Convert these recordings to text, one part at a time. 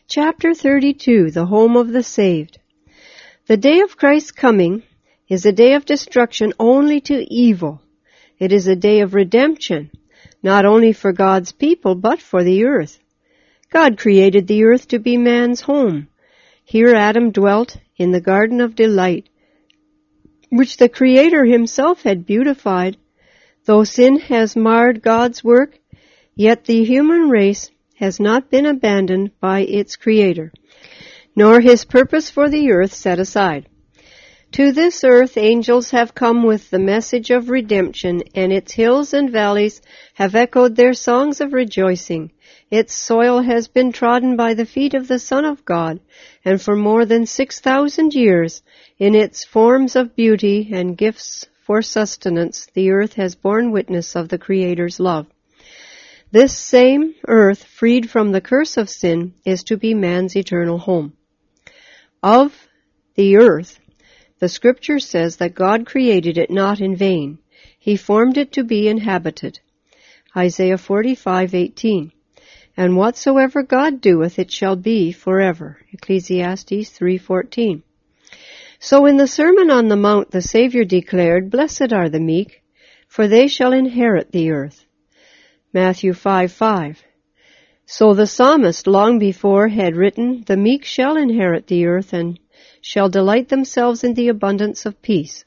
Chapter 32, The Home of the Saved. The day of Christ's coming is a day of destruction only to evil. It is a day of redemption, not only for God's people, but for the earth. God created the earth to be man's home. Here Adam dwelt in the garden of delight, which the Creator himself had beautified. Though sin has marred God's work, yet the human race has not been abandoned by its Creator, nor his purpose for the earth set aside. To this earth angels have come with the message of redemption, and its hills and valleys have echoed their songs of rejoicing. Its soil has been trodden by the feet of the Son of God, and for more than 6,000 years, in its forms of beauty and gifts for sustenance, the earth has borne witness of the Creator's love. This same earth, freed from the curse of sin, is to be man's eternal home. Of the earth, the Scripture says that God created it not in vain. He formed it to be inhabited. Isaiah 45:18. And whatsoever God doeth, it shall be forever. Ecclesiastes 3:14. So in the Sermon on the Mount, the Savior declared, Blessed are the meek, for they shall inherit the earth. Matthew 5:5. So the psalmist long before had written, The meek shall inherit the earth and shall delight themselves in the abundance of peace.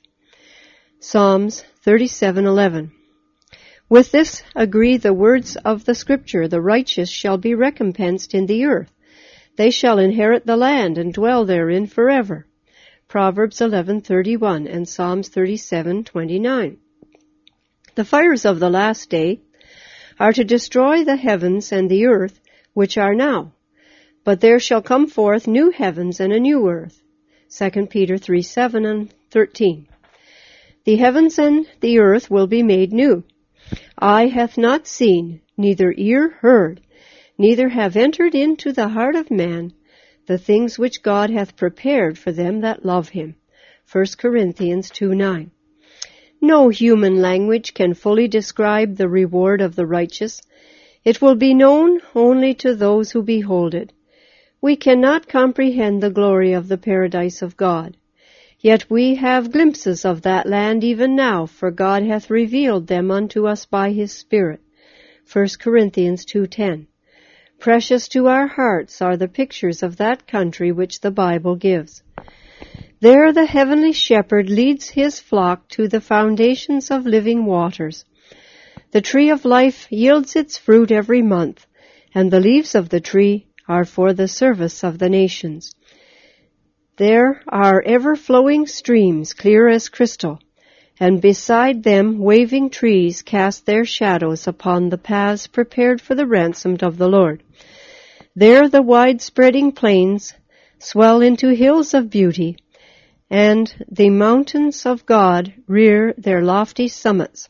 Psalms 37:11. With this agree the words of the Scripture, The righteous shall be recompensed in the earth. They shall inherit the land and dwell therein forever. Proverbs 11:31 and Psalms 37:29. The fires of the last day are to destroy the heavens and the earth which are now. But there shall come forth new heavens and a new earth. 2 Peter 3:7 and 13. The heavens and the earth will be made new. Eye hath not seen, neither ear heard, neither have entered into the heart of man the things which God hath prepared for them that love him. 1 Corinthians 2:9. No human language can fully describe the reward of the righteous. It will be known only to those who behold it. We cannot comprehend the glory of the paradise of God. Yet we have glimpses of that land even now, for God hath revealed them unto us by his Spirit. 1 Corinthians 2:10. Precious to our hearts are the pictures of that country which the Bible gives. There the heavenly shepherd leads his flock to the fountains of living waters. The tree of life yields its fruit every month, and the leaves of the tree are for the service of the nations. There are ever-flowing streams, clear as crystal, and beside them waving trees cast their shadows upon the paths prepared for the ransomed of the Lord. There the wide-spreading plains swell into hills of beauty, and the mountains of God rear their lofty summits.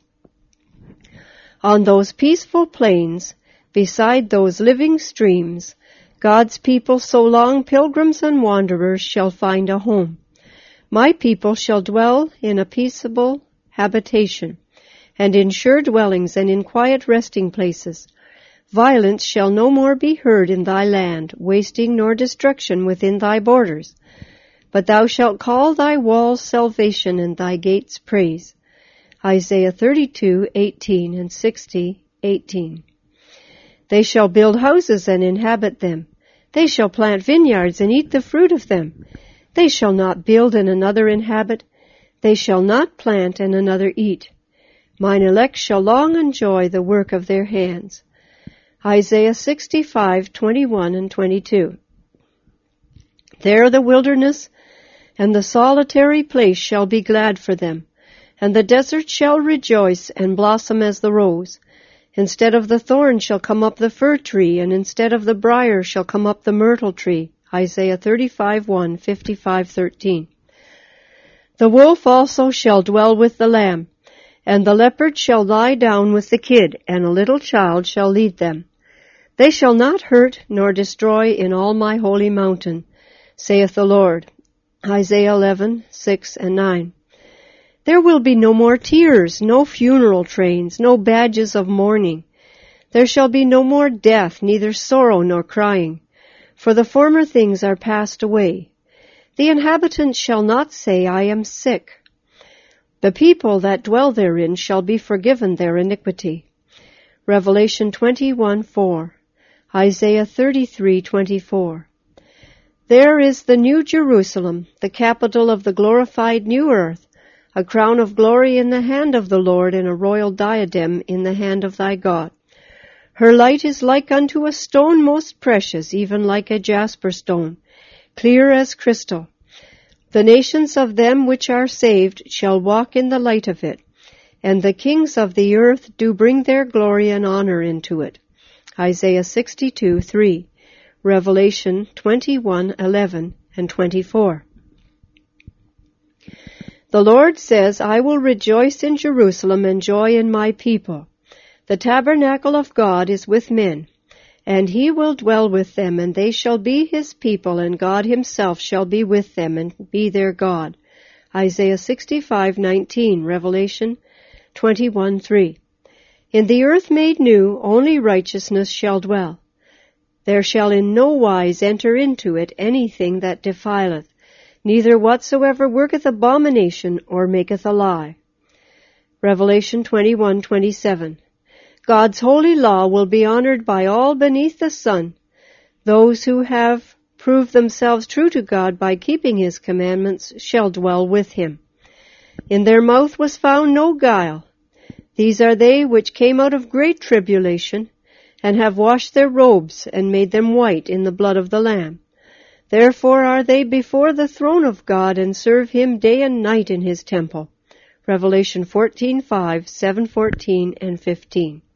On those peaceful plains, beside those living streams, God's people, so long pilgrims and wanderers, shall find a home. My people shall dwell in a peaceable habitation, and in sure dwellings and in quiet resting places. Violence shall no more be heard in thy land, wasting nor destruction within thy borders. But thou shalt call thy walls salvation and thy gates praise. Isaiah 32:18 and 60:18. They shall build houses and inhabit them. They shall plant vineyards and eat the fruit of them. They shall not build and another inhabit. They shall not plant and another eat. Mine elect shall long enjoy the work of their hands. Isaiah 65:21 and 22. There the wilderness and the solitary place shall be glad for them, and the desert shall rejoice and blossom as the rose. Instead of the thorn shall come up the fir tree, and instead of the brier shall come up the myrtle tree. Isaiah 35:1, 55:13. The wolf also shall dwell with the lamb, and the leopard shall lie down with the kid, and a little child shall lead them. They shall not hurt nor destroy in all my holy mountain, saith the Lord. Isaiah 11:6 and 9. There will be no more tears, no funeral trains, no badges of mourning. There shall be no more death, neither sorrow nor crying. for the former things are passed away. The inhabitants shall not say, I am sick. The people that dwell therein shall be forgiven their iniquity. Revelation 21:4, Isaiah 33:24. There is the new Jerusalem, the capital of the glorified new earth, a crown of glory in the hand of the Lord, and a royal diadem in the hand of thy God. Her light is like unto a stone most precious, even like a jasper stone, clear as crystal. The nations of them which are saved shall walk in the light of it, and the kings of the earth do bring their glory and honor into it. Isaiah 62:3, Revelation 21:11 and 24. The Lord says, I will rejoice in Jerusalem and joy in my people. The tabernacle of God is with men, and he will dwell with them, and they shall be his people, and God himself shall be with them and be their God. Isaiah 65:19, Revelation 21:3. In the earth made new, only righteousness shall dwell. There shall in no wise enter into it anything that defileth, neither whatsoever worketh abomination or maketh a lie. Revelation 21:27. God's holy law will be honored by all beneath the sun. Those who have proved themselves true to God by keeping his commandments shall dwell with him. In their mouth was found no guile. These are they which came out of great tribulation, and have washed their robes, and made them white in the blood of the Lamb. Therefore are they before the throne of God, and serve him day and night in his temple. Revelation 14:5, 7:14, and 15.